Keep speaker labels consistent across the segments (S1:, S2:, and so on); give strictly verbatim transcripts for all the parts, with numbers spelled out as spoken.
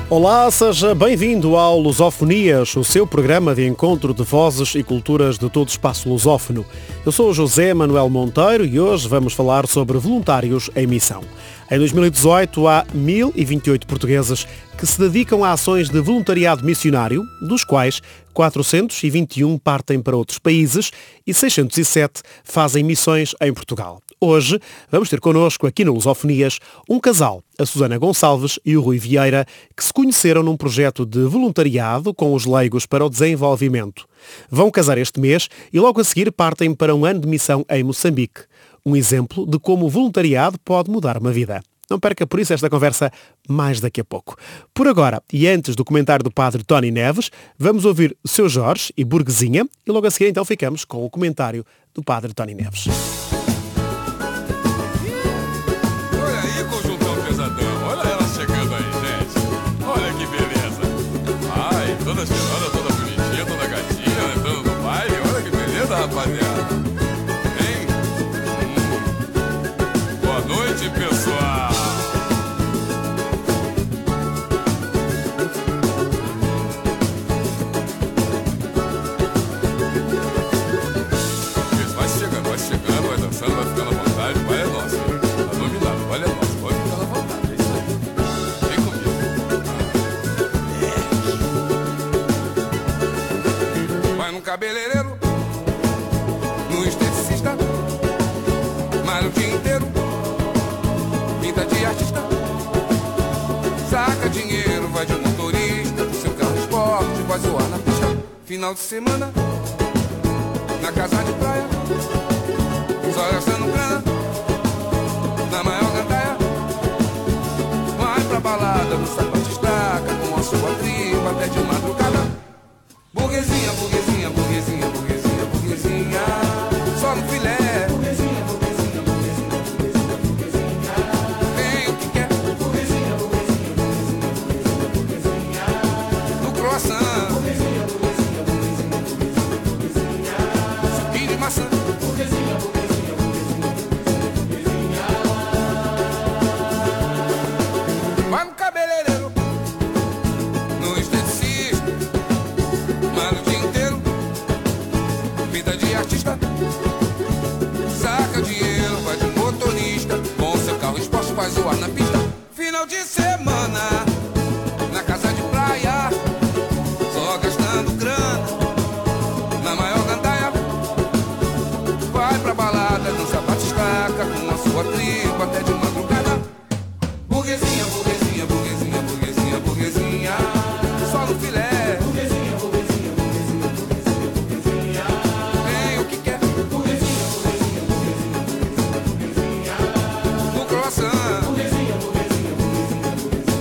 S1: Olá, seja bem-vindo ao Lusofonias, o seu programa de encontro de vozes e culturas de todo o espaço lusófono. Eu sou o José Manuel Monteiro e hoje vamos falar sobre voluntários em missão. Em dois mil e dezoito há mil e vinte e oito portugueses que se dedicam a ações de voluntariado missionário, dos quais quatrocentos e vinte e um partem para outros países e seiscentos e sete fazem missões em Portugal. Hoje vamos ter connosco aqui no Lusofonias um casal, a Susana Gonçalves e o Rui Vieira, que se conheceram num projeto de voluntariado com os leigos para o desenvolvimento. Vão casar este mês e logo a seguir partem para um ano de missão em Moçambique. Um exemplo de como o voluntariado pode mudar uma vida. Não perca por isso esta conversa mais daqui a pouco. Por agora, e antes do comentário do padre Tony Neves, vamos ouvir Seu Jorge e Burguesinha e logo a seguir então ficamos com o comentário do padre Tony Neves.
S2: Olha aí, conjuntão pesadão. Olha ela chegando aí, gente. Olha que beleza. Ai, toda cheirosa, toda bonitinha, toda gatinha, entrando no baile. Olha que beleza, rapaziada. Hein? Hum. Boa noite, pessoal. Isso, vai chegando, vai chegando, vai dançando, vai ficando à vontade. Vai é nosso. Tá dominado, vai é nosso. Pode ficar à vontade. É isso aí. Vem comigo. Vai no cabeleireiro, no esteticista, malha o dia inteiro, pinta de artista, saca dinheiro, vai de motorista, do seu carro esporte, vai zoar na pista. Final de semana, na casa de praia, só gastando grana, na maior gandaia. Vai pra balada, no sapato estaca, com a sua tribo até de madrugada. Burguesinha, burguesinha, burguesinha, burguesinha, burguesinha, só no filé. Burguesinha, burguesinha, burguesinha, burguesinha, burguesinha, tem o que quer. Burguesinha, burguesinha, burguesinha, burguesinha, burguesinha, no croissant. Burguesinha, burguesinha, burguesinha, burguesinha, burguesinha, suquinho de maçã. Burguesinha, burguesinha, burguesinha, burguesinha, burguesinha. Vai no cabeleireiro, no esteticista, malha o dia inteiro, vida de artista, saca dinheiro, vai de motorista, com seu carro esporte vai zoar na pista. Final de semana, na casa de praia, só gastando grana, na maior gandaia. Vai pra balada, dança bate-estaca, com a sua tribo até de madrugada. Burguesinha, burguesinha, burguesinha, burguesinha, burguesinha, só no filé. Burguesinha, burguesinha, burguesinha, burguesinha, burguesinha, tem o que quer. Burguesinha, burguesinha, burguesinha, burguesinha, burguesinha, no croissant. Burguesinha, burguesinha, burguesinha, burguesinha,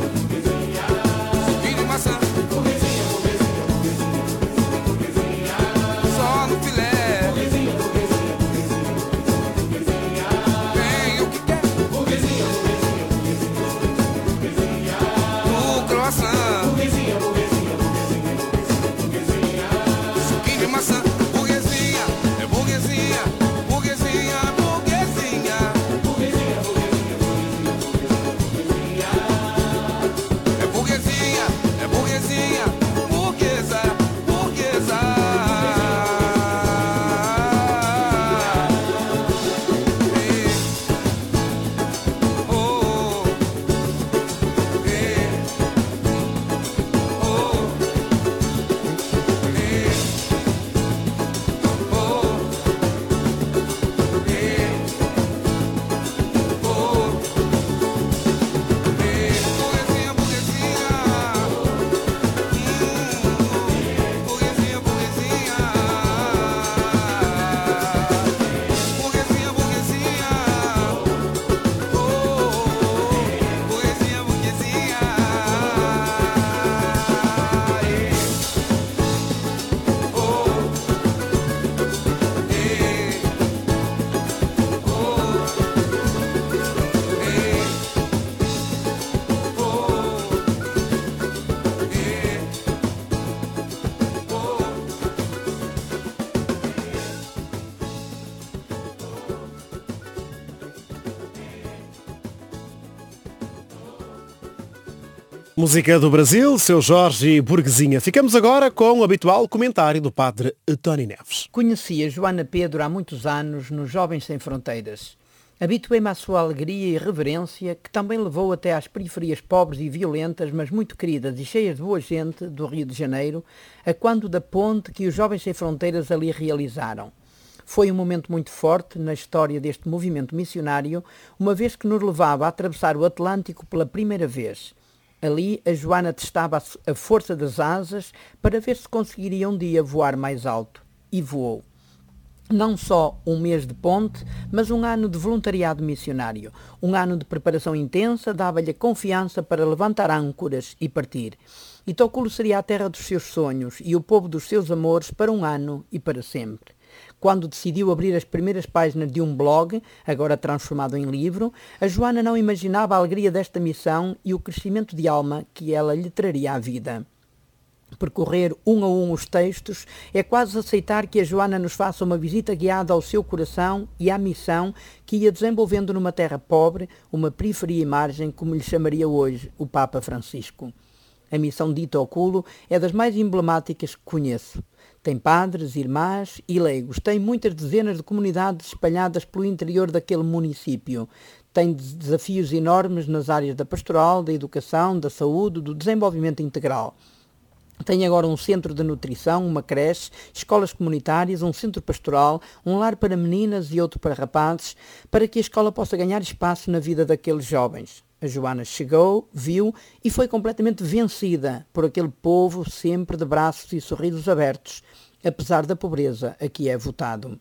S1: Música do Brasil, seu Jorge e Burguesinha. Ficamos agora com o habitual comentário do padre Tony Neves.
S3: Conheci a Joana Pedro há muitos anos nos Jovens Sem Fronteiras. Habituei-me à sua alegria e reverência, que também levou até às periferias pobres e violentas, mas muito queridas e cheias de boa gente, do Rio de Janeiro, a quando da ponte que os Jovens Sem Fronteiras ali realizaram. Foi um momento muito forte na história deste movimento missionário, uma vez que nos levava a atravessar o Atlântico pela primeira vez. Ali, a Joana testava a força das asas para ver se conseguiria um dia voar mais alto. E voou. Não só um mês de ponte, mas um ano de voluntariado missionário. Um ano de preparação intensa dava-lhe a confiança para levantar âncoras e partir. Itoculo seria a terra dos seus sonhos e o povo dos seus amores para um ano e para sempre. Quando decidiu abrir as primeiras páginas de um blog, agora transformado em livro, a Joana não imaginava a alegria desta missão e o crescimento de alma que ela lhe traria à vida. Percorrer um a um os textos é quase aceitar que a Joana nos faça uma visita guiada ao seu coração e à missão que ia desenvolvendo numa terra pobre, uma periferia e margem, como lhe chamaria hoje o Papa Francisco. A missão de Itoculo é das mais emblemáticas que conheço. Tem padres, irmãs e leigos. Tem muitas dezenas de comunidades espalhadas pelo interior daquele município. Tem desafios enormes nas áreas da pastoral, da educação, da saúde, do desenvolvimento integral. Tem agora um centro de nutrição, uma creche, escolas comunitárias, um centro pastoral, um lar para meninas e outro para rapazes, para que a escola possa ganhar espaço na vida daqueles jovens. A Joana chegou, viu e foi completamente vencida por aquele povo sempre de braços e sorrisos abertos, apesar da pobreza a que é votado.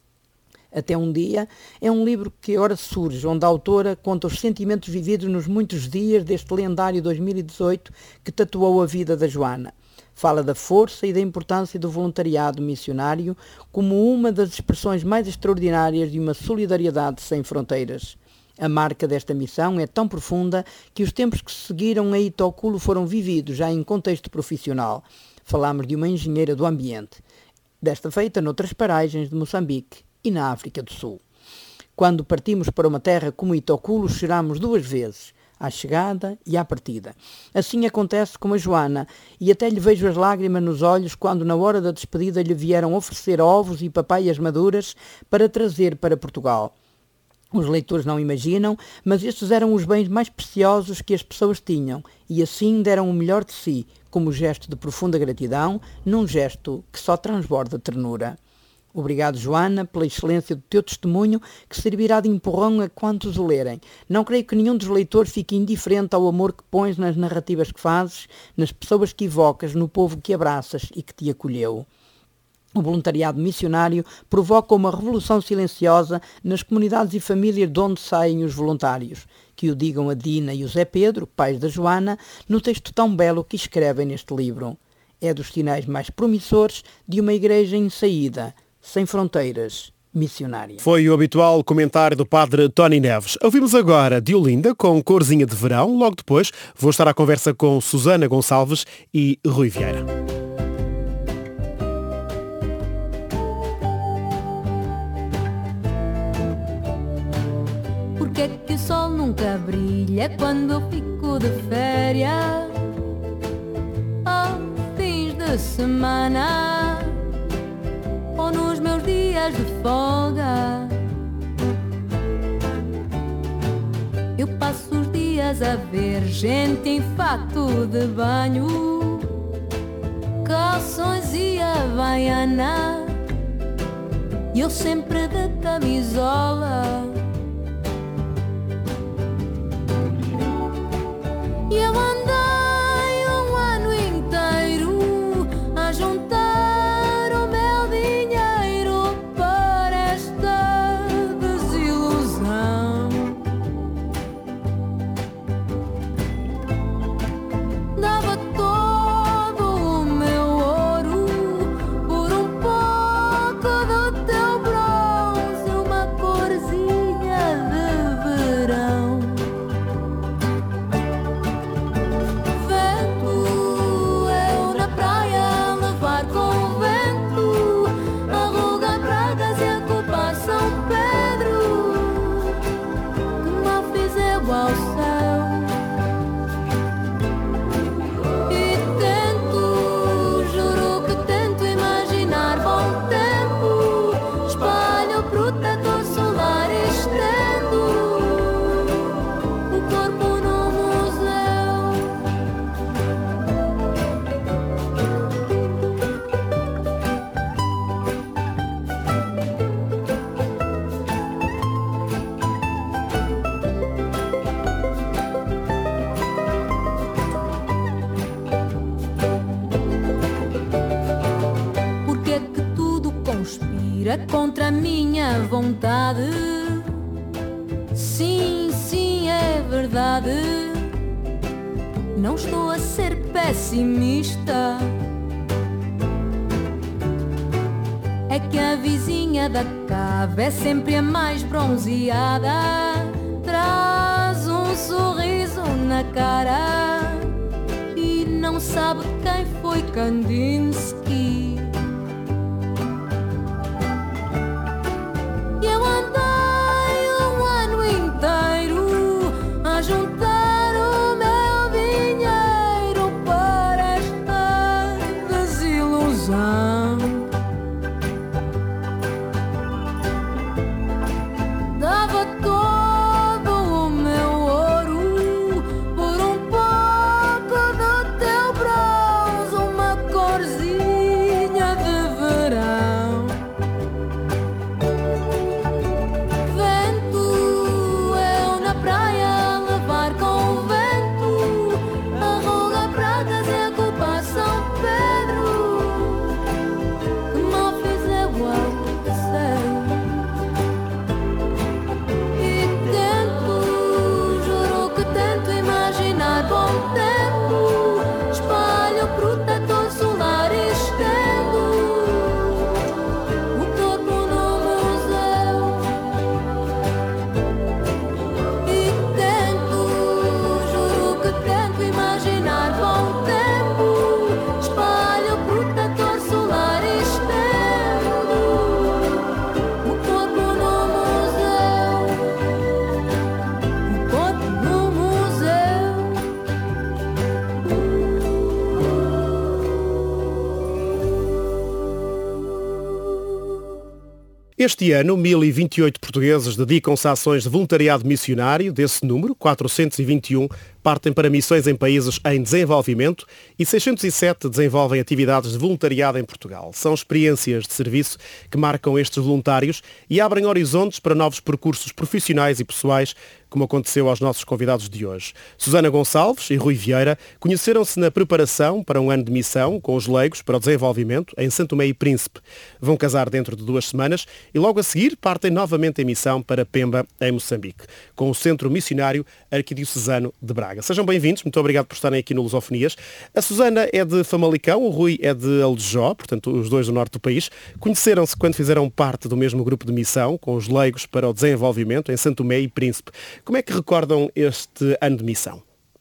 S3: Até um dia é um livro que ora surge, onde a autora conta os sentimentos vividos nos muitos dias deste lendário dois mil e dezoito que tatuou a vida da Joana. Fala da força e da importância do voluntariado missionário como uma das expressões mais extraordinárias de uma solidariedade sem fronteiras. A marca desta missão é tão profunda que os tempos que seguiram a Itoculo foram vividos já em contexto profissional. Falamos de uma engenheira do ambiente, desta feita noutras paragens de Moçambique e na África do Sul. Quando partimos para uma terra como Itoculo, choramos duas vezes, à chegada e à partida. Assim acontece com a Joana, e até lhe vejo as lágrimas nos olhos quando na hora da despedida lhe vieram oferecer ovos e papaias maduras para trazer para Portugal. Os leitores não imaginam, mas estes eram os bens mais preciosos que as pessoas tinham, e assim deram o melhor de si, como gesto de profunda gratidão, num gesto que só transborda ternura. Obrigado, Joana, pela excelência do teu testemunho, que servirá de empurrão a quantos o lerem. Não creio que nenhum dos leitores fique indiferente ao amor que pões nas narrativas que fazes, nas pessoas que evocas, no povo que abraças e que te acolheu. O voluntariado missionário provoca uma revolução silenciosa nas comunidades e famílias de onde saem os voluntários. Que o digam a Dina e o Zé Pedro, pais da Joana, no texto tão belo que escrevem neste livro. É dos sinais mais promissores de uma igreja em saída, sem fronteiras, missionária.
S1: Foi o habitual comentário do padre Tony Neves. Ouvimos agora de Olinda com Corzinha de Verão. Logo depois vou estar à conversa com Susana Gonçalves e Rui Vieira.
S4: Porque é que o sol nunca brilha quando eu fico de férias? Aos fins de semana ou nos meus dias de folga, eu passo os dias a ver gente em fato de banho, calções e havaiana, e eu sempre de camisola. E eu andei um ano inteiro a juntar o meu dinheiro para esta desilusão. Dava todo o meu ouro por um pouco do teu bronze, uma corzinha de verão. é contra a minha vontade. Sim, sim, é verdade. Não estou a ser pessimista. É que a vizinha da cave é sempre a mais bronzeada. Traz um sorriso na cara e não sabe quem foi Kandinsky. E eu andei um ano inteiro a juntar o meu dinheiro para esta desilusão. Dava todo o meu ouro por um pouco do teu bronze, uma corzinha de verão. Vento, eu na praia levar com o vento, a ruga pragas é a culpa São Pedro, que mal fez é o alto e tento, juro que tento imaginar bom tempo. Espalho o protetor solar e estendo o corpo no museu. E tento, juro que tento imaginar bom tempo. Espalho o protetor solar e estendo o corpo no museu. O corpo no museu.
S1: Este ano, mil e vinte e oito portugueses dedicam-se a ações de voluntariado missionário. Desse número, quatrocentos e vinte e um partem para missões em países em desenvolvimento e seiscentos e sete desenvolvem atividades de voluntariado em Portugal. São experiências de serviço que marcam estes voluntários e abrem horizontes para novos percursos profissionais e pessoais, como aconteceu aos nossos convidados de hoje. Susana Gonçalves e Rui Vieira conheceram-se na preparação para um ano de missão com os leigos para o desenvolvimento em São Tomé e Príncipe. Vão casar dentro de duas semanas e logo a seguir partem novamente em missão para Pemba, em Moçambique, com o Centro Missionário Arquidiocesano de Braga. Sejam bem-vindos, muito obrigado por estarem aqui no Lusofonias. A Susana é de Famalicão, o Rui é de Aljó, portanto os dois do norte do país. Conheceram-se quando fizeram parte do mesmo grupo de missão, com os leigos para o desenvolvimento em São Tomé e Príncipe. Como é que recordam este ano de missão?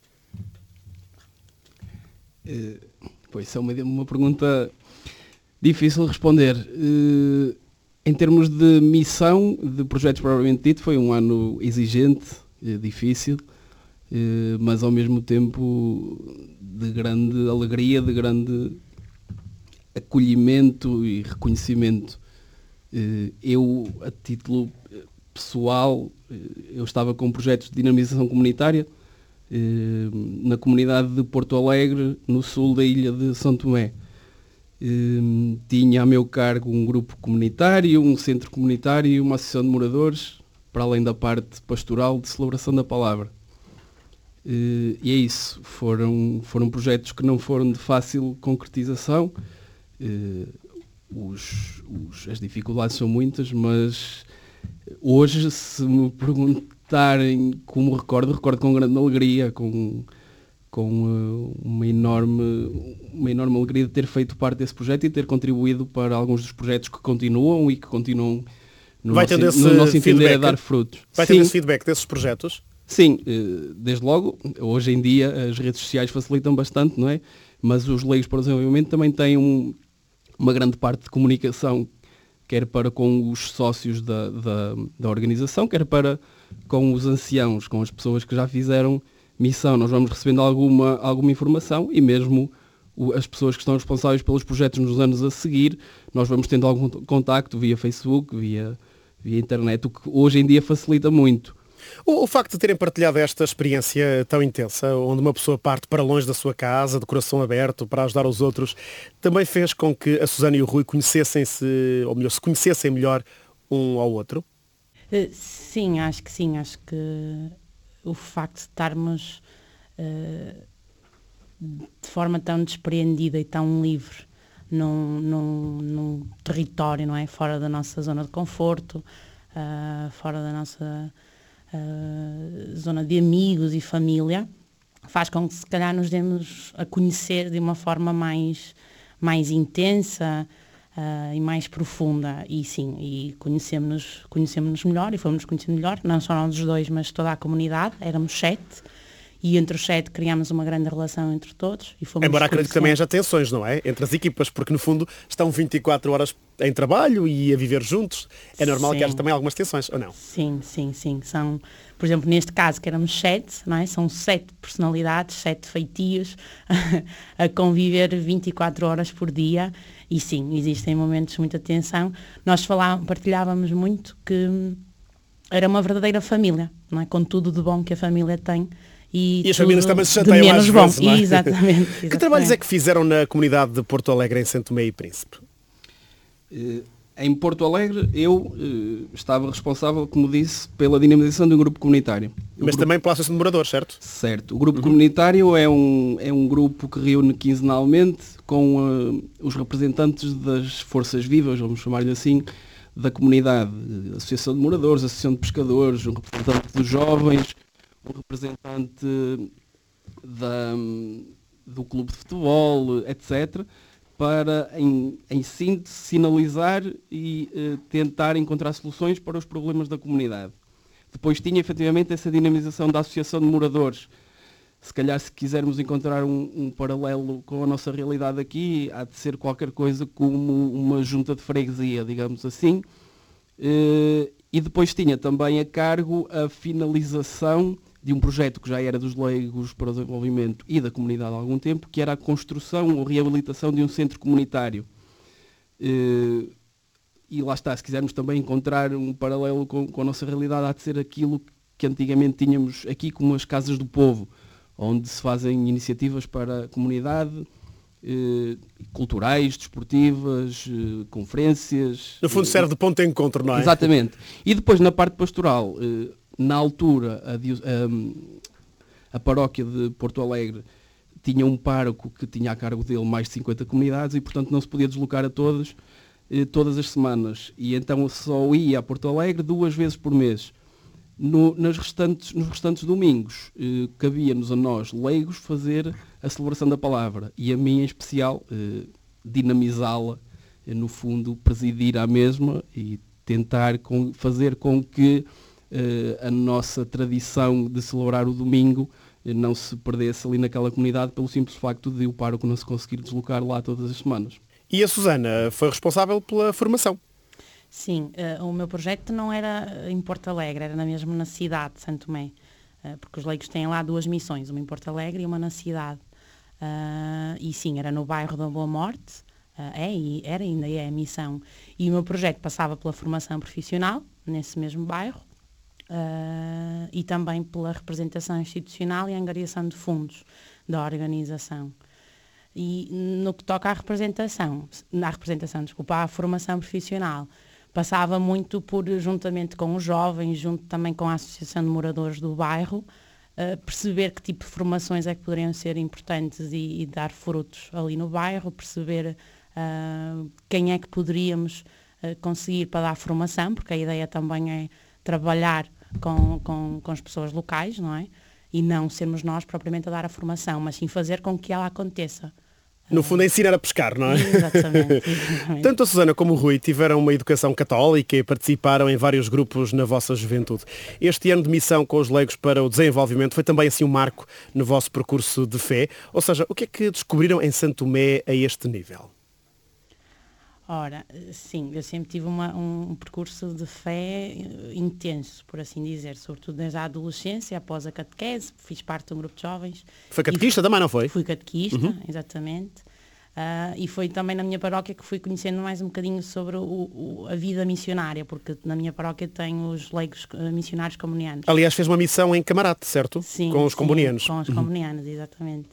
S5: Uh, pois é uma, uma pergunta difícil de responder. Uh, em termos de missão, de projetos propriamente dito, foi um ano exigente, uh, difícil, uh, mas ao mesmo tempo de grande alegria, de grande acolhimento e reconhecimento. Uh, eu, a título pessoal, eu estava com projetos de dinamização comunitária eh, na comunidade de Porto Alegre, no sul da ilha de São Tomé. Eh, tinha a meu cargo um grupo comunitário, um centro comunitário e uma associação de moradores, para além da parte pastoral de celebração da palavra. Eh, e é isso, foram, foram projetos que não foram de fácil concretização. Eh, os, os, as dificuldades são muitas, mas hoje, se me perguntarem como recordo, recordo com grande alegria, com, com uh, uma, enorme, uma enorme alegria de ter feito parte desse projeto e ter contribuído para alguns dos projetos que continuam e que continuam, no
S1: Vai
S5: nosso,
S1: tendo esse
S5: no nosso entender,
S1: feedback?
S5: a dar frutos.
S1: Vai ter esse feedback desses projetos?
S5: Sim, uh, desde logo, hoje em dia as redes sociais facilitam bastante, não é? Mas os leigos para o desenvolvimento também têm um, uma grande parte de comunicação, quer para com os sócios da, da, da organização, quer para com os anciãos, com as pessoas que já fizeram missão. Nós vamos recebendo alguma, alguma informação e mesmo o, as pessoas que estão responsáveis pelos projetos nos anos a seguir, nós vamos tendo algum contacto via Facebook, via, via internet, o que hoje em dia facilita muito.
S1: O, o facto de terem partilhado esta experiência tão intensa, onde uma pessoa parte para longe da sua casa, de coração aberto, para ajudar os outros, também fez com que a Susana e o Rui conhecessem-se, ou melhor, se conhecessem melhor um ao outro?
S6: Uh, sim, acho que sim. Acho que o facto de estarmos uh, de forma tão despreendida e tão livre num, num, num território, não é? Fora da nossa zona de conforto, uh, fora da nossa uh, zona de amigos e família, faz com que se calhar nos demos a conhecer de uma forma mais, mais intensa uh, e mais profunda. E sim, e conhecemos-nos conhecemos-nos melhor e fomos-nos conhecendo melhor, não só nós os dois, mas toda a comunidade, éramos sete. E entre os sete criámos uma grande relação entre todos. E fomos
S1: Embora acredito que também haja tensões, não é? Entre as equipas, porque no fundo estão vinte e quatro horas em trabalho e a viver juntos. É normal
S6: Sim.
S1: que haja também algumas tensões, ou não?
S6: Sim, sim, sim. São, por exemplo, neste caso que éramos sete, não é? São sete personalidades, sete feitios a conviver vinte e quatro horas por dia. E sim, existem momentos de muita tensão. Nós falávamos, partilhávamos muito que era uma verdadeira família, não é? Com tudo de bom que a família tem. E,
S1: e as famílias também se
S6: de
S1: chateiam
S6: menos
S1: às
S6: bom.
S1: vezes, não é?
S6: Exatamente, exatamente.
S1: Que trabalhos é que fizeram na comunidade de Porto Alegre, em Santo Tomé e Príncipe?
S5: Eh, Em Porto Alegre, eu eh, estava responsável, como disse, pela dinamização de um grupo comunitário. O
S1: Mas
S5: grupo...
S1: também pela Associação de Moradores, certo?
S5: Certo. O grupo uhum. comunitário é um, é um grupo que reúne quinzenalmente com uh, os representantes das forças vivas, vamos chamar-lhe assim, da comunidade. Associação de Moradores, Associação de Pescadores, um representante dos jovens, um representante da, do clube de futebol, etcétera, para, em, em síntese, sinalizar e eh, tentar encontrar soluções para os problemas da comunidade. Depois tinha, efetivamente, essa dinamização da Associação de Moradores. Se calhar, se quisermos encontrar um, um paralelo com a nossa realidade aqui, há de ser qualquer coisa como uma junta de freguesia, digamos assim. Eh, e depois tinha também a cargo a finalização de um projeto que já era dos leigos para o desenvolvimento e da comunidade há algum tempo, que era a construção ou reabilitação de um centro comunitário. E, e lá está, se quisermos também encontrar um paralelo com, com a nossa realidade, há de ser aquilo que antigamente tínhamos aqui como as Casas do Povo, onde se fazem iniciativas para a comunidade, eh, culturais, desportivas, eh, conferências.
S1: No fundo serve de ponto de encontro, não é?
S5: Exatamente. E depois na parte pastoral, eh, na altura, a, a, a paróquia de Porto Alegre tinha um pároco que tinha a cargo dele mais de cinquenta comunidades e, portanto, não se podia deslocar a todas, eh, todas as semanas. E então só ia a Porto Alegre duas vezes por mês. No, nas restantes, nos restantes domingos, eh, cabia-nos a nós, leigos, fazer a celebração da palavra. E a mim, em especial, eh, dinamizá-la, eh, no fundo, presidir à mesma e tentar com, fazer com que Uh, a nossa tradição de celebrar o domingo uh, não se perdesse ali naquela comunidade pelo simples facto de o pároco não se conseguir deslocar lá todas as semanas.
S1: E a Susana foi responsável pela formação?
S6: Sim, uh, o meu projeto não era em Porto Alegre, era na mesma na cidade de Santo Tomé, uh, porque os leigos têm lá duas missões, uma em Porto Alegre e uma na cidade. Uh, e sim, era no bairro da Boa Morte, uh, é, e era ainda é a missão. E o meu projeto passava pela formação profissional, nesse mesmo bairro, Uh, e também pela representação institucional e a angariação de fundos da organização. E no que toca à representação, na representação, desculpa, à formação profissional, passava muito por, juntamente com os jovens, junto também com a Associação de Moradores do bairro, uh, perceber que tipo de formações é que poderiam ser importantes e, e dar frutos ali no bairro, perceber uh, quem é que poderíamos uh, conseguir para dar formação, porque a ideia também é trabalhar Com, com, com as pessoas locais, não é? E não sermos nós propriamente a dar a formação, mas sim fazer com que ela aconteça.
S1: No fundo, é ensinar a pescar, não é?
S6: Exatamente. exatamente.
S1: Tanto a Susana como o Rui tiveram uma educação católica e participaram em vários grupos na vossa juventude. Este ano de missão com os leigos para o desenvolvimento foi também assim um marco no vosso percurso de fé. Ou seja, o que é que descobriram em Santo Tomé a este nível?
S6: Ora, sim, eu sempre tive uma, um percurso de fé intenso, por assim dizer, sobretudo desde a adolescência, após a catequese, fiz parte de um grupo de jovens.
S1: Foi catequista também, não foi?
S6: Fui catequista,
S1: uhum.
S6: exatamente. Uh, e foi também na minha paróquia que fui conhecendo mais um bocadinho sobre o, o, a vida missionária, porque na minha paróquia tenho os leigos uh, missionários comunianos.
S1: Aliás, fez uma missão em Camarate, certo?
S6: Sim,
S1: com os
S6: sim,
S1: comunianos.
S6: com os comunianos, exatamente.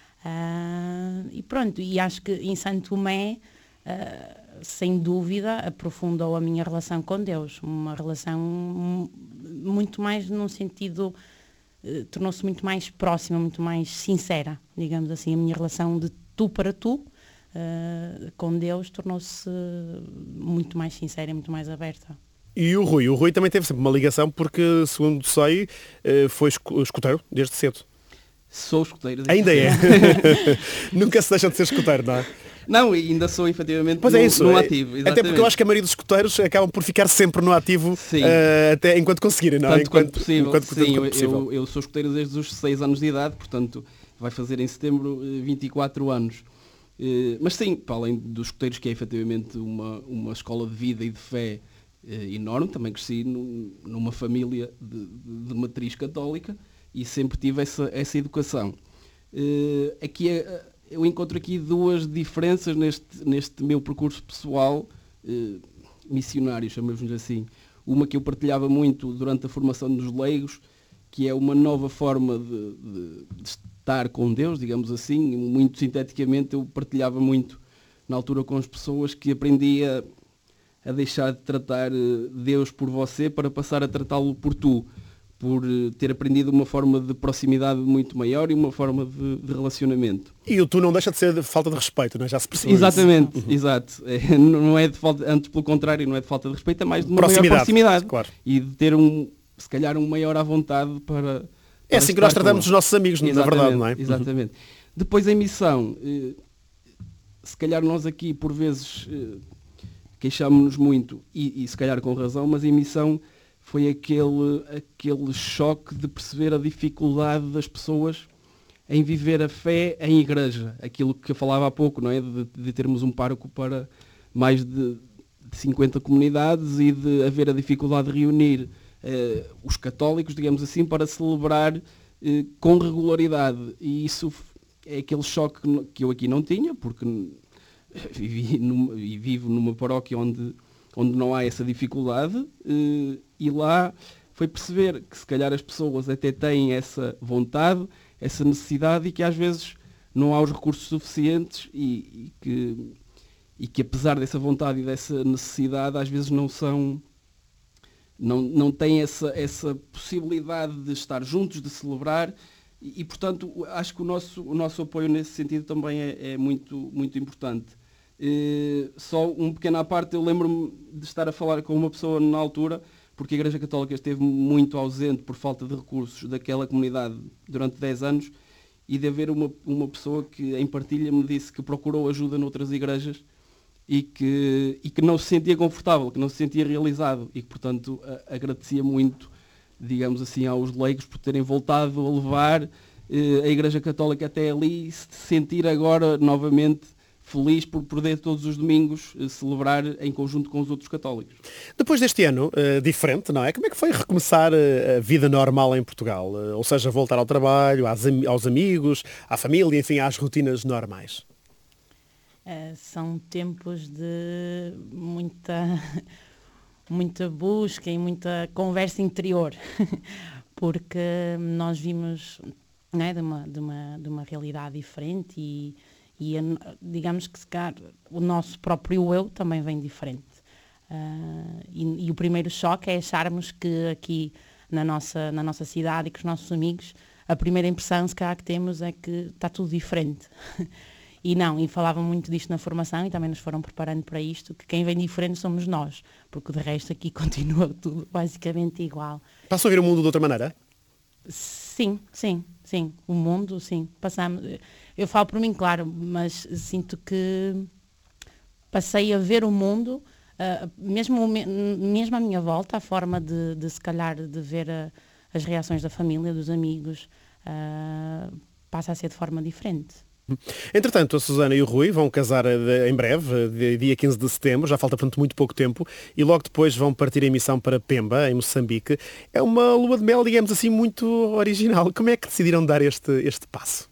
S6: Uh, e pronto, e acho que em Santo Tomé, uh, sem dúvida, aprofundou a minha relação com Deus. Uma relação muito mais num sentido, uh, tornou-se muito mais próxima, muito mais sincera, digamos assim, a minha relação de tu para tu, uh, com Deus, tornou-se muito mais sincera e muito mais aberta.
S1: E o Rui? O Rui também teve sempre uma ligação porque, segundo sei, eh, foi esco- escoteiro desde cedo.
S5: Sou escoteiro.
S1: Ainda é. Nunca se deixa de ser escoteiro, não é?
S5: Não, e ainda sou efetivamente
S1: Pois
S5: no,
S1: é isso.
S5: no
S1: é-
S5: ativo.
S1: Até porque eu acho que a maioria dos escoteiros acabam por ficar sempre no ativo
S5: Sim.
S1: eh, até enquanto conseguirem, não é?
S5: Tanto
S1: enquanto,
S5: quanto possível.
S1: enquanto- tanto
S5: Sim,
S1: quanto
S5: eu,
S1: possível.
S5: eu, eu sou escoteiro desde os seis anos de idade, portanto vai fazer em setembro eh, vinte e quatro anos. Eh, Mas sim, para além dos escoteiros, que é efetivamente uma, uma escola de vida e de fé eh, enorme, também cresci num- numa família de, de- de matriz católica e sempre tive essa, essa educação. Eh, aqui é, eu encontro aqui duas diferenças neste, neste meu percurso pessoal, eh, missionário, chamamos-lhe assim. Uma que eu partilhava muito durante a formação dos leigos, que é uma nova forma de, de- de estar com Deus, digamos assim. Muito sinteticamente, eu partilhava muito na altura com as pessoas que aprendia a deixar de tratar eh, Deus por você para passar a tratá-lo por tu, por eh, ter aprendido uma forma de proximidade muito maior e uma forma de, de relacionamento.
S1: E o tu não deixa de ser de falta de respeito, não é? Já se percebeu isso.
S5: Exatamente, exato. É, não é de falta, antes pelo contrário, não é de falta de respeito, é mais de uma
S1: Proximidade,
S5: maior proximidade.
S1: claro.
S5: E de ter um, se calhar, um maior à vontade para.
S1: É
S5: para
S1: assim que
S5: estar
S1: nós
S5: com
S1: tratamos
S5: eles.
S1: os nossos amigos, na
S5: Exatamente,
S1: verdade, não é?
S5: Exatamente. Depois em missão, eh, se calhar nós aqui por vezes eh, queixámos-nos muito, e, e se calhar com razão, mas em missão foi aquele, aquele choque de perceber a dificuldade das pessoas em viver a fé em igreja. Aquilo que eu falava há pouco, não é? De, de termos um pároco para mais de, de cinquenta comunidades e de haver a dificuldade de reunir eh, os católicos, digamos assim, para celebrar eh, com regularidade. E isso f- é aquele choque que no- que eu aqui não tinha, porque n- vivi numa- e vivo numa paróquia onde, onde não há essa dificuldade, eh, e lá foi perceber que se calhar as pessoas até têm essa vontade, essa necessidade, e que às vezes não há os recursos suficientes e, e que, e que apesar dessa vontade e dessa necessidade às vezes não são, não, não têm essa, essa possibilidade de estar juntos, de celebrar, e, e, portanto acho que o nosso, o nosso apoio nesse sentido também é, é muito, muito importante. Eh, só um pequeno à parte, eu lembro-me de estar a falar com uma pessoa na altura, porque a Igreja Católica esteve muito ausente por falta de recursos daquela comunidade durante dez anos, e de haver uma, uma pessoa que em partilha me disse que procurou ajuda noutras igrejas e que, e que não se sentia confortável, que não se sentia realizado, e que portanto a, agradecia muito, digamos assim, aos leigos por terem voltado a levar eh, a Igreja Católica até ali, e se sentir agora novamente feliz por poder todos os domingos eh, celebrar em conjunto com os outros católicos.
S1: Depois deste ano, eh, diferente, não é? Como é que foi recomeçar eh, a vida normal em Portugal? Eh, ou seja, voltar ao trabalho, às am- aos amigos, à família, enfim, às rotinas normais.
S6: Uh, são tempos de muita, muita busca e muita conversa interior, porque nós vimos, não é, de, uma, de, uma, de uma realidade diferente e, e a- digamos que se calhar o nosso próprio eu também vem diferente. Uh, e, e o primeiro choque é acharmos que aqui na nossa, na nossa cidade e com os nossos amigos, a primeira impressão se calhar que temos é que está tudo diferente. E não, e falavam muito disto na formação e também nos foram preparando para isto, que quem vem diferente somos nós, porque de resto aqui continua tudo basicamente igual.
S1: Passam a ver o mundo de outra maneira?
S6: Sim, sim, sim, o mundo, sim, passamos, eu falo por mim, claro, mas sinto que passei a ver o mundo, uh, mesmo, o me- mesmo à minha volta, a forma de, de se calhar, de ver a- as reações da família, dos amigos, uh, passa a ser de forma diferente.
S1: Entretanto, a Susana e o Rui vão casar eh, de- em breve, eh, de- dia quinze de setembro, já falta, portanto, muito pouco tempo, e logo depois vão partir em missão para Pemba, em Moçambique. É uma lua de mel, digamos assim, muito original. Como é que decidiram dar este, este passo?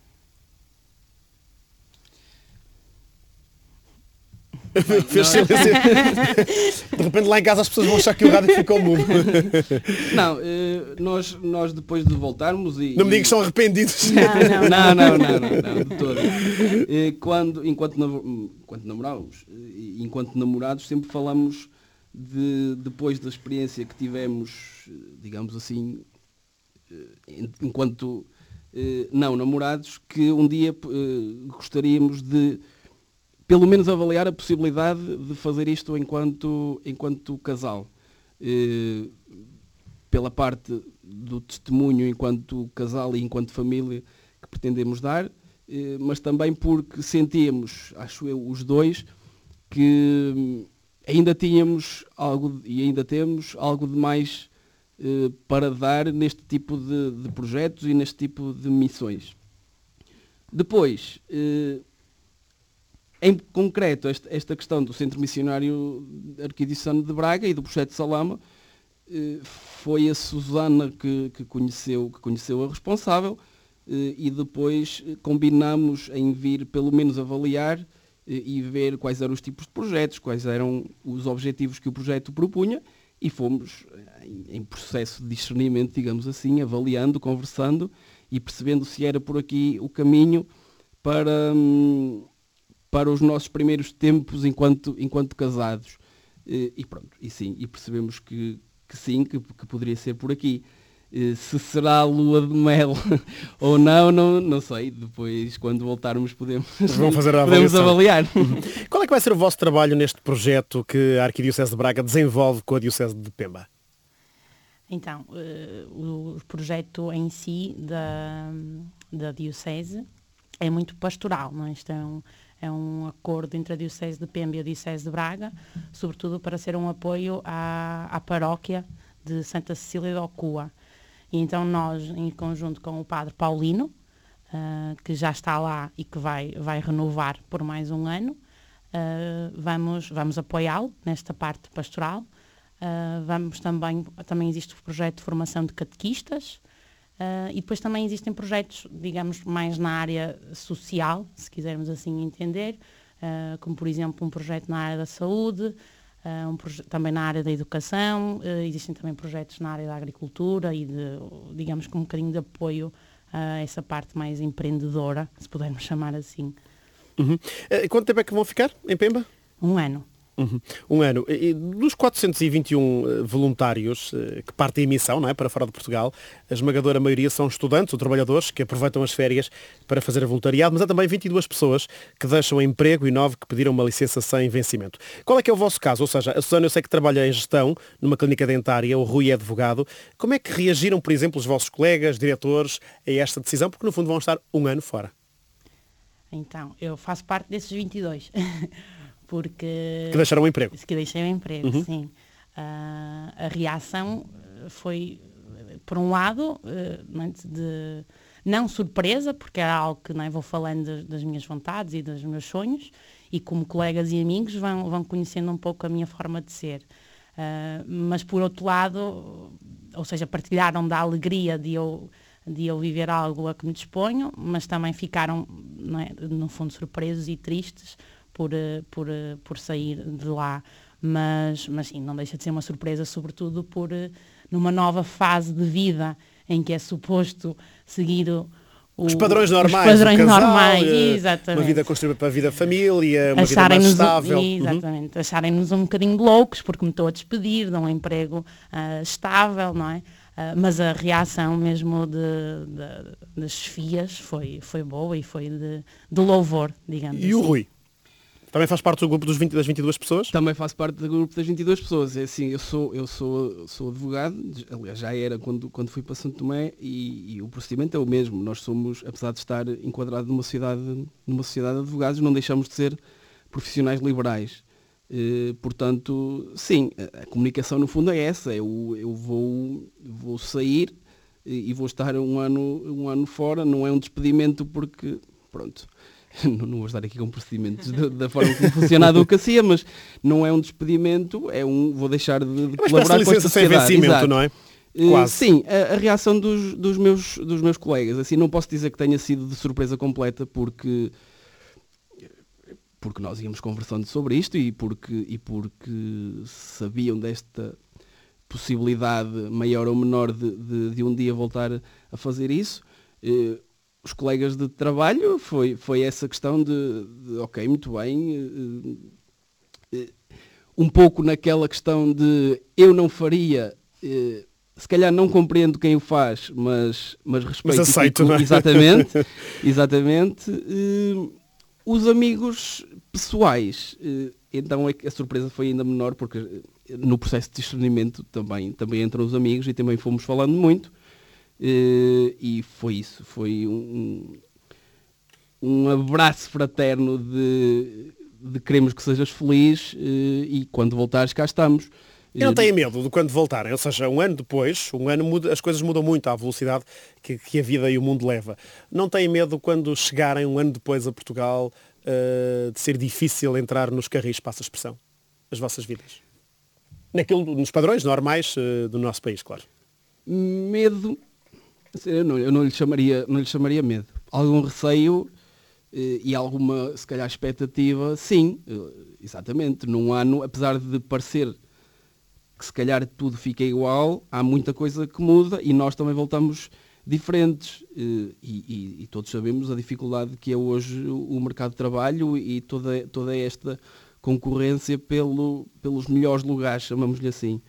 S1: Fez silêncio. De repente lá em casa as pessoas vão achar que o rádio ficou mudo.
S5: Não, eh, nós, nós depois de voltarmos e...
S1: Não me digas que são arrependidos.
S6: Não,
S5: Não, não, não, não, não, de todo. Eh, Quando, enquanto, nav- enquanto namorávamos, eh, enquanto namorados, sempre falamos de, depois da experiência que tivemos, eh, digamos assim, eh, en- enquanto eh, não namorados, que um dia eh, gostaríamos de pelo menos avaliar a possibilidade de fazer isto enquanto, enquanto casal. Eh, pela parte do testemunho enquanto casal e enquanto família que pretendemos dar, eh, mas também porque sentíamos, acho eu, os dois, que ainda tínhamos algo, e ainda temos, algo de mais eh, para dar neste tipo de, de projetos e neste tipo de missões. Depois, eh, em concreto, esta, esta questão do Centro Missionário Arquidiocesano de Braga e do Projeto Salama, eh, foi a Susana que, que, conheceu, que conheceu a responsável, eh, e depois combinamos em vir pelo menos avaliar eh, e ver quais eram os tipos de projetos, quais eram os objetivos que o projeto propunha, e fomos em, em processo de discernimento, digamos assim, avaliando, conversando e percebendo se era por aqui o caminho para... Hum, para os nossos primeiros tempos enquanto, enquanto casados. E, e pronto, e sim, e percebemos que, que sim, que, que poderia ser por aqui. E, se será a lua de mel ou não, não, não sei. Depois, quando voltarmos, podemos,
S1: Vão fazer a
S5: podemos
S1: avaliação.
S5: avaliar.
S1: Qual é que vai ser o vosso trabalho neste projeto que a Arquidiocese de Braga desenvolve com a Diocese de Pemba?
S6: Então, uh, o projeto em si da, da Diocese é muito pastoral, não é? Isto é um, é um acordo entre a Diocese de Pemba e a Diocese de Braga, sobretudo para ser um apoio à, à paróquia de Santa Cecília de Ocua. E então nós, em conjunto com o padre Paulino, uh, que já está lá e que vai, vai renovar por mais um ano, uh, vamos, vamos apoiá-lo nesta parte pastoral. Uh, vamos também, também existe o projeto de formação de catequistas, Uh, e depois também existem projetos, digamos, mais na área social, se quisermos assim entender, uh, como por exemplo um projeto na área da saúde, uh, um também na área da educação, uh, existem também projetos na área da agricultura e de, digamos, com um bocadinho de apoio a essa parte mais empreendedora, se pudermos chamar assim.
S1: Uhum. Uh, quanto tempo é que vão ficar em Pemba?
S6: Um ano.
S1: Uhum. Um ano. E dos quatrocentos e vinte e um voluntários que partem em missão, não é, para fora de Portugal, a esmagadora maioria são estudantes ou trabalhadores que aproveitam as férias para fazer voluntariado, mas há também vinte e duas pessoas que deixam o emprego e nove que pediram uma licença sem vencimento. Qual é que é o vosso caso? Ou seja, a Susana, eu sei que trabalha em gestão numa clínica dentária, o Rui é advogado. Como é que reagiram, por exemplo, os vossos colegas, diretores, a esta decisão? Porque no fundo vão estar um ano fora.
S6: Então, eu faço parte desses vinte e dois. Porque...
S1: Que deixaram o emprego.
S6: Que deixei o emprego,
S1: uhum.
S6: sim. Uh, a reação foi, por um lado, uh, de não surpresa, porque era algo que, não é, vou falando de, das minhas vontades e dos meus sonhos, e como colegas e amigos vão, vão conhecendo um pouco a minha forma de ser. Uh, mas, por outro lado, ou seja, partilharam da alegria de eu, de eu viver algo a que me disponho, mas também ficaram, não é, no fundo, surpresos e tristes Por, por, por sair de lá, mas, mas sim, não deixa de ser uma surpresa, sobretudo por numa nova fase de vida em que é suposto seguir o, o,
S1: os padrões normais,
S6: os padrões
S1: o casal,
S6: normais,
S1: uh,
S6: exatamente.
S1: Uma vida construída para a vida família, uma vida mais
S6: Acharem-nos,
S1: estável.
S6: exatamente, uhum. Acharem-nos um bocadinho loucos porque me estou a despedir de um emprego uh, estável, não é? Uh, mas a reação mesmo de, de, das chefias foi, foi boa e foi de, de louvor, digamos
S1: e
S6: assim.
S1: E o Rui? Também faz parte do grupo dos vinte, das vinte e duas pessoas?
S5: Também faço parte do grupo das vinte e duas pessoas. É assim, eu sou, eu sou, sou advogado, aliás, já era quando, quando fui para Santo Tomé, e, e o procedimento é o mesmo. Nós somos, apesar de estar enquadrado numa sociedade, numa sociedade de advogados, não deixamos de ser profissionais liberais. Eh, portanto, sim, a, a comunicação no fundo é essa. Eu, eu vou, vou sair e, e vou estar um ano, um ano fora. Não é um despedimento porque, pronto... Não, não vou estar aqui com procedimentos da, da forma como funciona a advocacia, mas não é um despedimento, é um vou deixar de, de colaborar com a sociedade.
S1: Sem vencimento, não é?
S5: Uh, sim, a, a reação dos, dos, meus, dos meus colegas, assim, não posso dizer que tenha sido de surpresa completa, porque, porque nós íamos conversando sobre isto e porque, e porque sabiam desta possibilidade maior ou menor de, de, de um dia voltar a fazer isso. Uh, Os colegas de trabalho, foi, foi essa questão de, de ok, muito bem, uh, uh, um pouco naquela questão de eu não faria, uh, se calhar não compreendo quem o faz, mas, mas respeito.
S1: Mas aceito,
S5: fico,
S1: não é?
S5: Exatamente, exatamente. Uh, os amigos pessoais, eh, então é que a surpresa foi ainda menor, porque eh, no processo de discernimento também, também entram os amigos e também fomos falando muito, eh, e foi isso, foi um, um abraço fraterno de, de queremos que sejas feliz, eh, e quando voltares cá estamos.
S1: E não têm medo de quando voltarem, ou seja, um ano depois, um ano muda, as coisas mudam muito à velocidade que, que a vida e o mundo leva. Não têm medo quando chegarem um ano depois a Portugal uh, de ser difícil entrar nos carris, passa a expressão, as vossas vidas? Naquilo, nos padrões normais uh, do nosso país, claro.
S5: Medo, eu não, eu não lhe chamaria, não lhe chamaria medo. Algum receio eh, e alguma, se calhar, expectativa, sim, eh, exatamente. Num ano, apesar de parecer que se calhar tudo fica igual, há muita coisa que muda e nós também voltamos diferentes. E, e, e todos sabemos a dificuldade que é hoje o mercado de trabalho e toda, toda esta concorrência pelo, pelos melhores lugares, chamamos-lhe assim.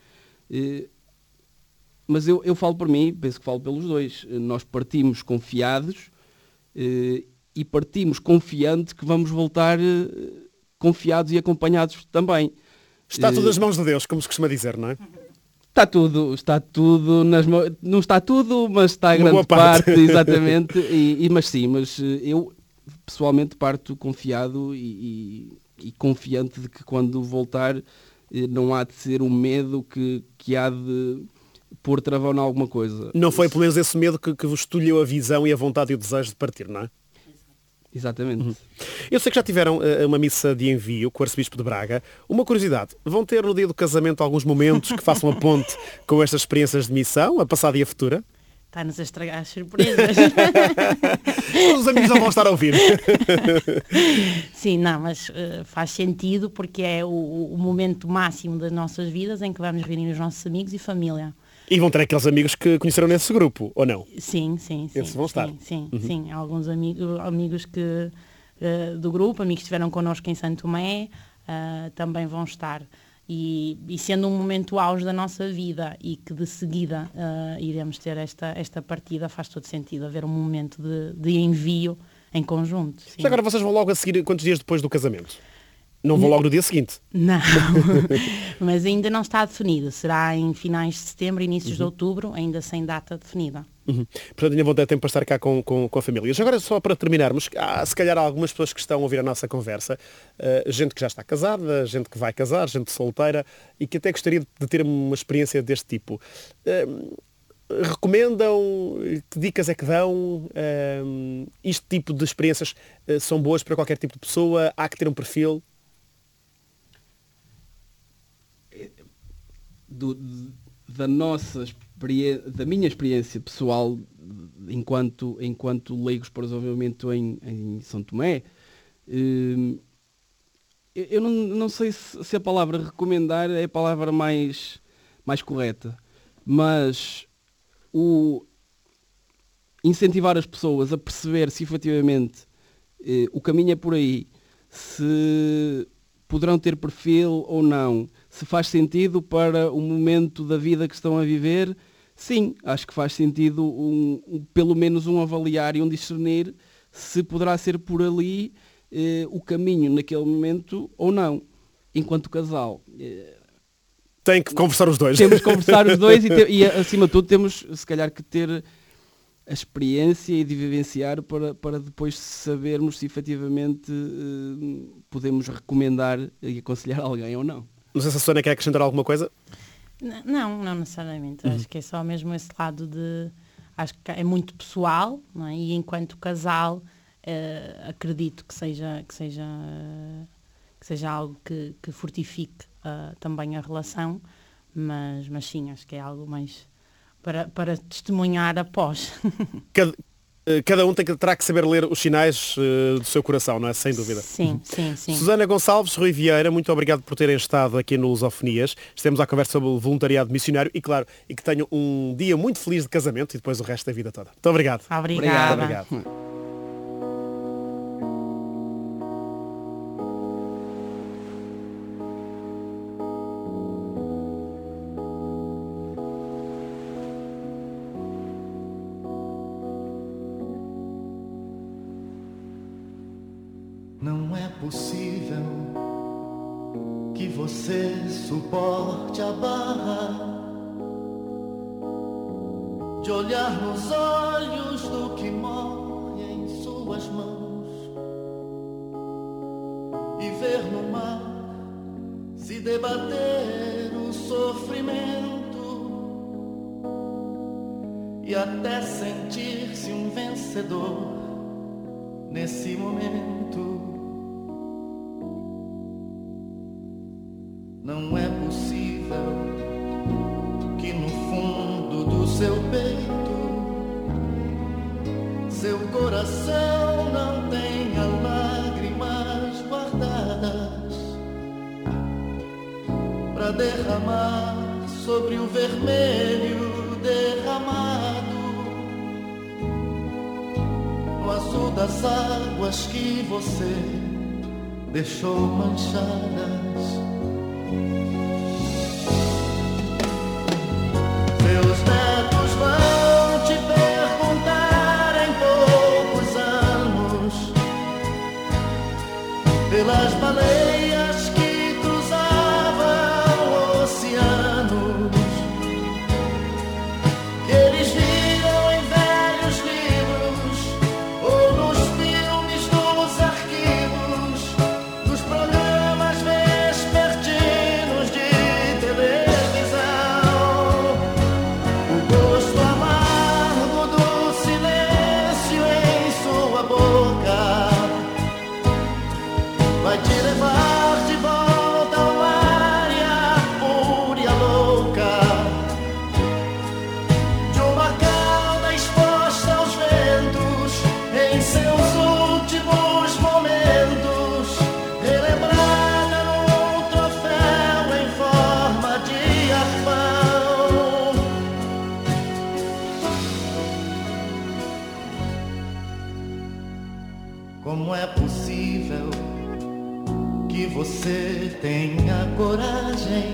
S5: Mas eu, eu falo por mim, penso que falo pelos dois. Nós partimos confiados e partimos confiantes que vamos voltar confiados e acompanhados também.
S1: Está tudo nas mãos de Deus, como se costuma dizer, não é?
S5: Está tudo, está tudo nas mãos, não está tudo, mas está a
S1: Uma
S5: grande
S1: boa parte.
S5: parte, exatamente, e, e, mas sim, mas eu pessoalmente parto confiado e, e, e confiante de que quando voltar não há de ser um medo que, que há de pôr travão em alguma coisa.
S1: Não foi pelo menos esse medo que, que vos tolheu a visão e a vontade e o desejo de partir, não é?
S5: Exatamente.
S1: Uhum. Eu sei que já tiveram uh, uma missa de envio com o Arcebispo de Braga. Uma curiosidade, vão ter no dia do casamento alguns momentos que façam a ponte com estas experiências de missão, a passada e a futura?
S6: Está-nos a estragar as surpresas.
S1: Os amigos não vão estar a ouvir.
S6: Sim, não, mas uh, faz sentido porque é o, o momento máximo das nossas vidas em que vamos reunir os nossos amigos e família.
S1: E vão ter aqueles amigos que conheceram nesse grupo, ou não?
S6: Sim, sim, sim.
S1: Esses vão estar.
S6: Sim, sim,
S1: Uhum.
S6: sim. Alguns amigos, amigos que, uh, do grupo, amigos que estiveram connosco em Santo Tomé, uh, também vão estar. E, e sendo um momento auge da nossa vida e que de seguida uh, iremos ter esta, esta partida, faz todo sentido haver um momento de, de envio em conjunto. Sim.
S1: Mas agora vocês vão logo a seguir, quantos dias depois do casamento? Não vão logo no dia seguinte?
S6: Não, mas ainda não está definido. Será em finais de setembro, inícios uhum. de outubro, ainda sem data definida.
S1: Uhum. Portanto, ainda vão ter tempo para estar cá com, com, com a família. Agora, só para terminarmos, há se calhar algumas pessoas que estão a ouvir a nossa conversa, uh, gente que já está casada, gente que vai casar, gente solteira, e que até gostaria de ter uma experiência deste tipo. Uh, recomendam? Que dicas é que dão? Uh, este tipo de experiências uh, são boas para qualquer tipo de pessoa? Há que ter um perfil?
S5: Do, da nossa da minha experiência pessoal enquanto, enquanto leigos para o desenvolvimento em, em São Tomé, eh, eu não, não sei se, se a palavra recomendar é a palavra mais, mais correta, mas o incentivar as pessoas a perceber se efetivamente eh, o caminho é por aí, se poderão ter perfil ou não, se faz sentido para o momento da vida que estão a viver, sim, acho que faz sentido um, um, pelo menos um avaliar e um discernir se poderá ser por ali eh, o caminho naquele momento ou não, enquanto casal. Eh,
S1: Tem que conversar os dois.
S5: Temos que conversar os dois e, te, e acima de tudo temos se calhar que ter a experiência e de vivenciar para, para depois sabermos se efetivamente eh, podemos recomendar e aconselhar alguém ou não.
S1: Não sei se a Sónia quer acrescentar alguma coisa.
S6: Não, não necessariamente.
S1: Uhum.
S6: Acho que é só mesmo esse lado de... Acho que é muito pessoal, não é? E enquanto casal eh, acredito que seja, que seja, que seja algo que, que fortifique uh, também a relação, mas, mas sim, acho que é algo mais para, para testemunhar após.
S1: Cada, cada um tem que, terá que saber ler os sinais uh, do seu coração, não é? Sem dúvida.
S6: Sim, sim, sim.
S1: Susana Gonçalves, Rui Vieira, muito obrigado por terem estado aqui no Lusofonias. Estamos à conversa sobre o voluntariado missionário e, claro, e que tenham um dia muito feliz de casamento e depois o resto da vida toda. Muito obrigado.
S6: Obrigada.
S1: Obrigado. obrigado.
S7: Não é possível que você suporte a barra de olhar nos olhos do que morre em suas mãos e ver no mar se debater o sofrimento e até sentir-se um vencedor nesse momento. Não é possível que no fundo do seu peito seu coração não tenha lágrimas guardadas para derramar sobre o vermelho derramado no azul das águas que você deixou manchadas. Seus netos vão te perguntar em poucos anos pelas baleias que cruzavam oceanos, que eles viram em velhos livros ou nos filmes dos arquivos dos programas vespertinos de televisão. O gosto amargo do silêncio em sua boca vai te levar de volta ao mar e à fúria louca de uma cauda exposta aos ventos em seus últimos momentos, relembrada num troféu em forma de arpão. Como é possível que você tenha coragem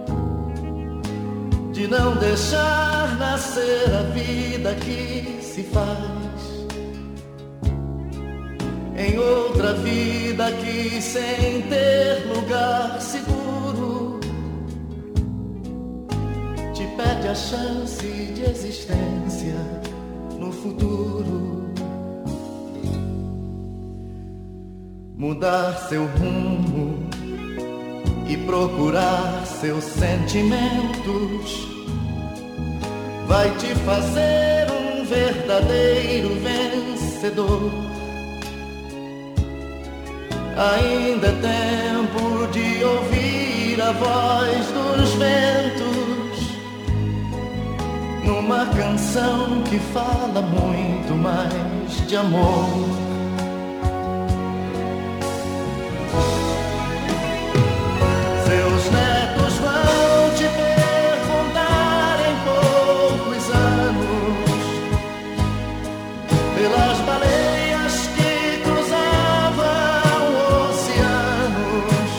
S7: de não deixar nascer a vida que se faz em outra vida que, sem ter lugar seguro, te pede a chance de existência no futuro? Mudar seu rumo e procurar seus sentimentos vai te fazer um verdadeiro vencedor. Ainda é tempo de ouvir a voz dos ventos numa canção que fala muito mais de amor. Seus netos vão te perguntar em poucos anos pelas baleias que cruzavam oceanos,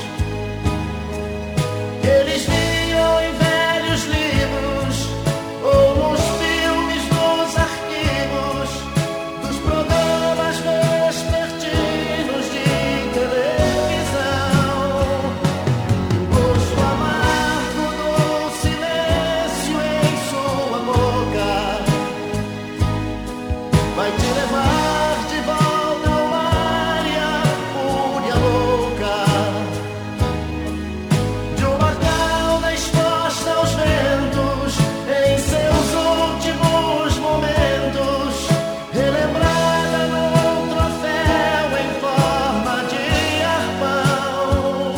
S7: que eles viam em velhos livros ou nos filmes dos arquivos dos programas vespertinos de televisão. O gosto amargo do silêncio em sua boca vai te levar de volta ao mar e à fúria louca de uma cauda exposta aos ventos em seus últimos momentos, relembrada num troféu em forma de arpão.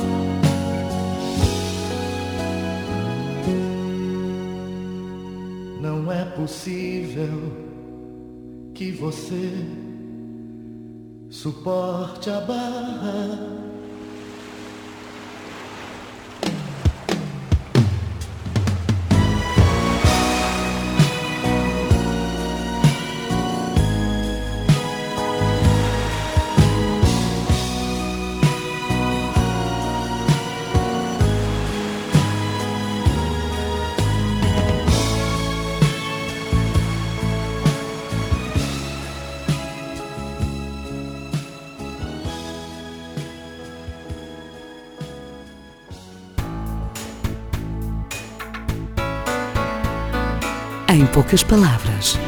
S7: Não é possível que você suporte a barra
S8: Em poucas palavras.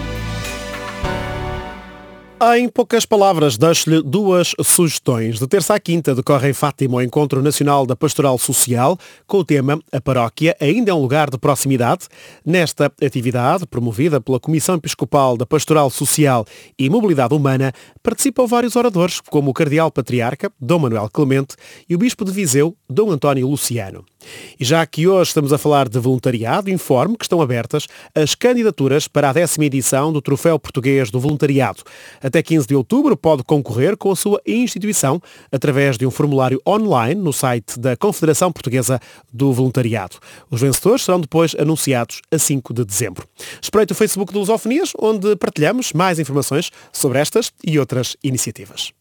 S1: Em poucas palavras, deixo-lhe duas sugestões. De terça à quinta decorre em Fátima o Encontro Nacional da Pastoral Social, com o tema A Paróquia ainda é um lugar de proximidade. Nesta atividade, promovida pela Comissão Episcopal da Pastoral Social e Mobilidade Humana, participam vários oradores, como o Cardeal Patriarca, Dom Manuel Clemente, e o Bispo de Viseu, Dom António Luciano. E já que hoje estamos a falar de voluntariado, informo que estão abertas as candidaturas para a décima edição do Troféu Português do Voluntariado. Até quinze de outubro pode concorrer com a sua instituição através de um formulário online no site da Confederação Portuguesa do Voluntariado. Os vencedores serão depois anunciados a cinco de dezembro. Espreite o Facebook do Lusofonias, onde partilhamos mais informações sobre estas e outras iniciativas.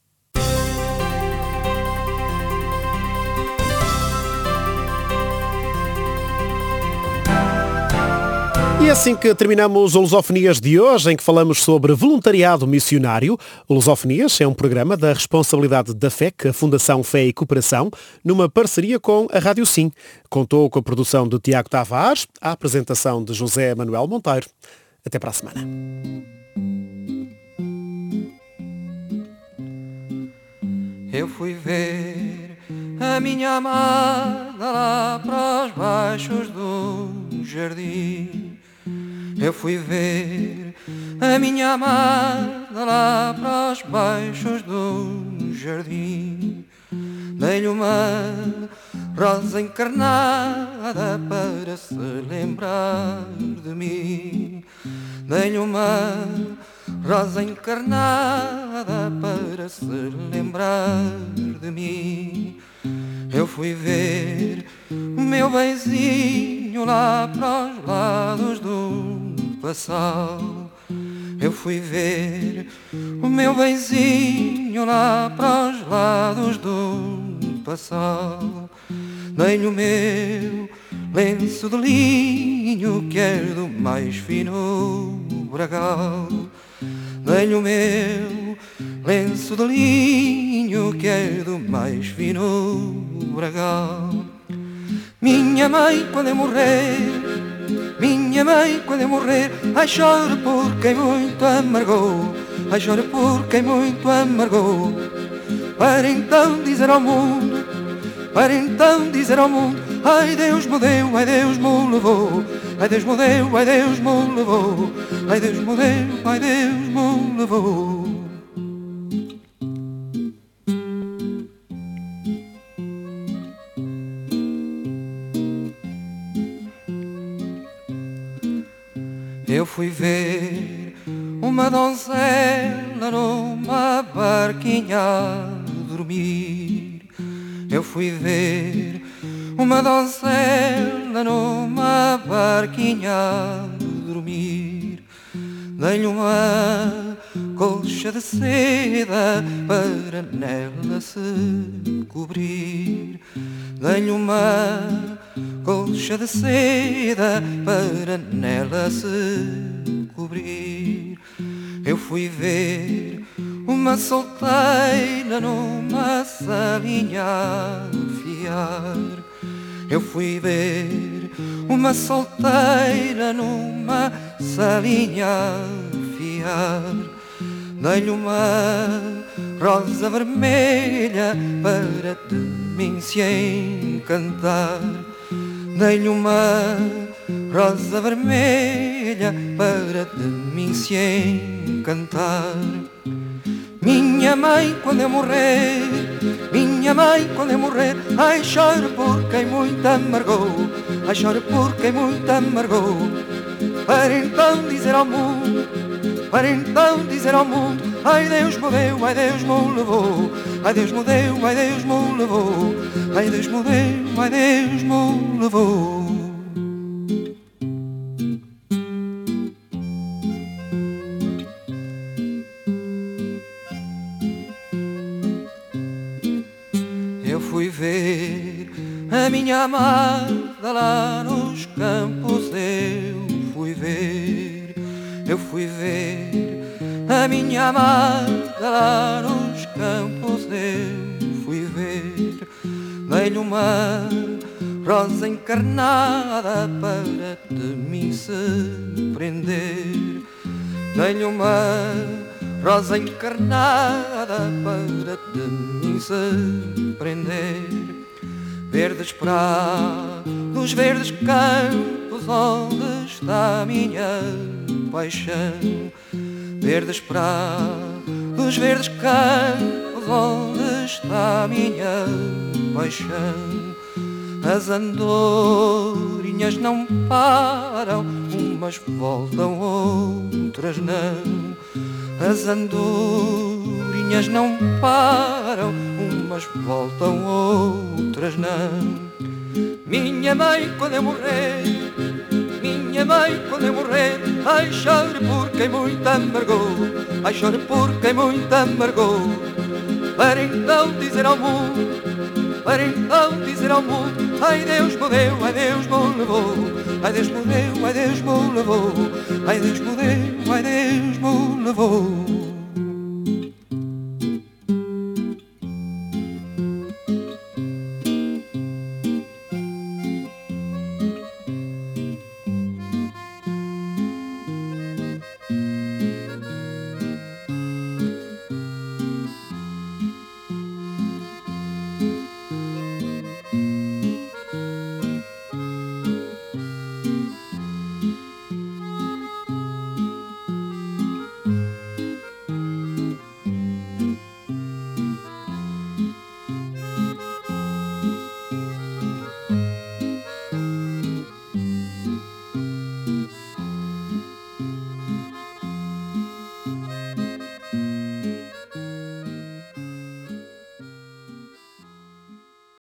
S1: E é assim que terminamos o Lusofonias de hoje, em que falamos sobre voluntariado missionário. O Lusofonias é um programa da responsabilidade da F E C, a Fundação Fé e Cooperação, numa parceria com a Rádio Sim. Contou com a produção de Tiago Tavares, a apresentação de José Manuel Monteiro. Até para a semana.
S2: Eu fui ver a minha amada lá para os baixos do jardim. Eu fui ver a minha amada lá para os baixos do jardim. Dei-lhe uma rosa encarnada para se lembrar de mim. Dei-lhe uma rosa encarnada para se lembrar de mim. Eu fui ver o meu benzinho lá para os lados do Passal. Eu fui ver o meu benzinho lá para os lados do Passal. Dei-lhe o meu lenço de linho que é do mais fino bragal. Dei-lhe o meu lenço de linho que é do mais fino bragal. Minha mãe quando eu morrer, minha mãe quando eu morrer, ai choro por quem muito amargou, ai choro por quem muito amargou. Para então dizer ao mundo, para então dizer ao mundo, ai Deus me deu, ai Deus me levou, ai Deus me deu, ai Deus me levou, ai Deus me deu, ai Deus me levou. Eu fui ver uma donzela numa barquinha a dormir. Eu fui ver uma donzela numa barquinha a dormir. Dei-lhe uma colcha de seda para nela se cobrir. Dei-lhe uma colcha de seda para nela se cobrir. Eu fui ver uma solteira numa salinha a fiar. Eu fui ver uma solteira numa salinha a fiar. Dei-lhe uma rosa vermelha para de mim se encantar. Dei-lhe uma rosa vermelha para de mim se encantar. Minha mãe quando eu morrer, minha mãe quando eu morrer, ai choro por quem muito amargou, ai choro por quem muito amargou. Para então dizer ao mundo, para então dizer ao mundo, ai Deus me deu, ai Deus me levou, ai Deus me deu, ai Deus me levou, ai Deus me deu, ai Deus me levou. Eu fui ver a minha amada lá nos campos, eu fui ver, eu fui ver a minha amada lá nos campos, eu fui ver. Dei-lhe uma
S8: rosa encarnada para de mim se prender. Tenho uma rosa encarnada para de mim se prender. Verdes prados, verdes campos, onde está a minha paixão. Verdes prados, verdes campos, onde está a minha paixão. As andorinhas não param, umas voltam, outras não. As andorinhas não param, umas voltam, outras não. Minha mãe quando eu morrer, minha mãe quando eu morrer, ai chore por quem muito amargou, ai chore por quem muito amargou. Para então dizer ao mundo, para então dizer ao mundo, ai Deus me deu, ai Deus me levou, ai Deus me deu, ai Deus me levou, ai Deus me deu, ai Deus me levou.